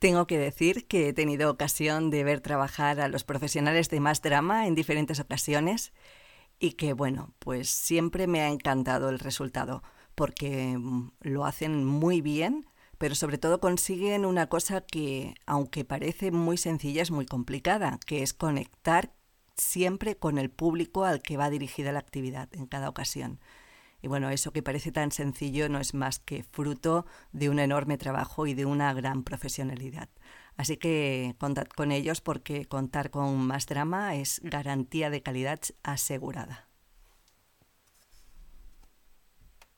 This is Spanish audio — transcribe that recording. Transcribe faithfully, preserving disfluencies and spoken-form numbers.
Tengo que decir que he tenido ocasión de ver trabajar a los profesionales de Más Drama en diferentes ocasiones y que, bueno, pues siempre me ha encantado el resultado porque mm, lo hacen muy bien, pero sobre todo consiguen una cosa que, aunque parece muy sencilla, es muy complicada, que es conectar siempre con el público al que va dirigida la actividad en cada ocasión. Y bueno, eso que parece tan sencillo no es más que fruto de un enorme trabajo y de una gran profesionalidad. Así que contad con ellos porque contar con Más Drama es garantía de calidad asegurada.